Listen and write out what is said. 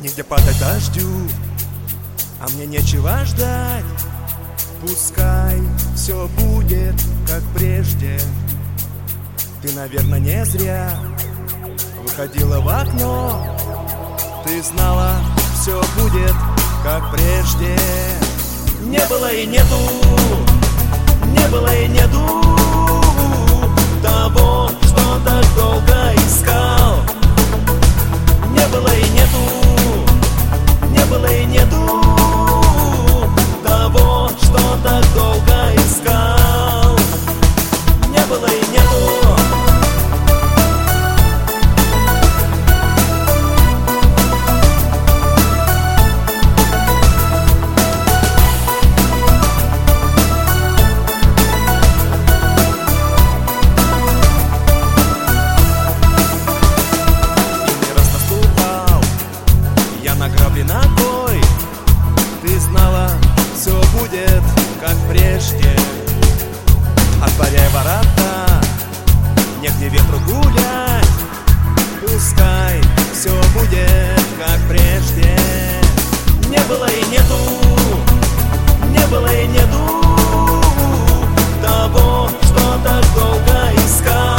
негде падать дождю, а мне нечего ждать. Пускай все будет как прежде. Ты, наверное, не зря выходила в окно. Ты знала, все будет как прежде. Не было и нету, не было и нету того, что так долго искал. Не было и нету, не было и нету того, что так долго искал. Не было и нету. Ногой. Ты знала, все будет как прежде. Отворяй ворота, негде ветру гулять. Пускай все будет как прежде. Не было и нету, не было и нету того, что так долго искал.